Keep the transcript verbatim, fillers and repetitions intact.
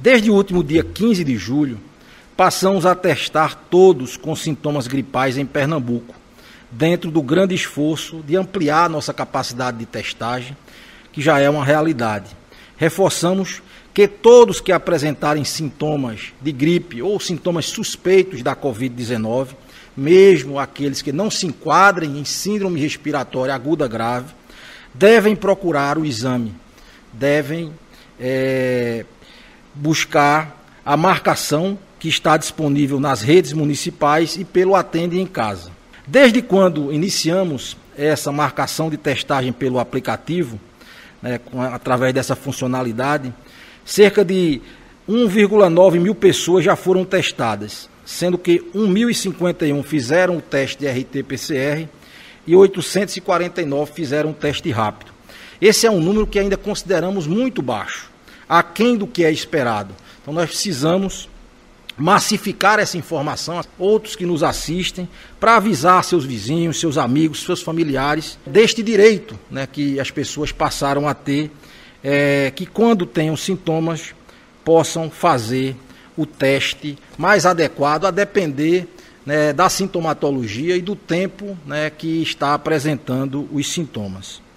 Desde o último dia quinze de julho, passamos a testar todos com sintomas gripais em Pernambuco, dentro do grande esforço de ampliar nossa capacidade de testagem, que já é uma realidade. Reforçamos que todos que apresentarem sintomas de gripe ou sintomas suspeitos da covid dezenove, mesmo aqueles que não se enquadrem em síndrome respiratória aguda grave, devem procurar o exame, devem é, buscar a marcação que está disponível nas redes municipais e pelo Atende em Casa. Desde quando iniciamos essa marcação de testagem pelo aplicativo, né, com, através dessa funcionalidade, cerca de um vírgula nove mil pessoas já foram testadas, sendo que mil e cinquenta e um fizeram o teste de R T P C R e oitocentos e quarenta e nove fizeram um teste rápido. Esse é um número que ainda consideramos muito baixo, aquém do que é esperado. Então nós precisamos massificar essa informação a outros que nos assistem, para avisar seus vizinhos, seus amigos, seus familiares deste direito, né, que as pessoas passaram a ter, é, que quando tenham sintomas possam fazer o teste mais adequado, a depender, né, da sintomatologia e do tempo, né, que está apresentando os sintomas.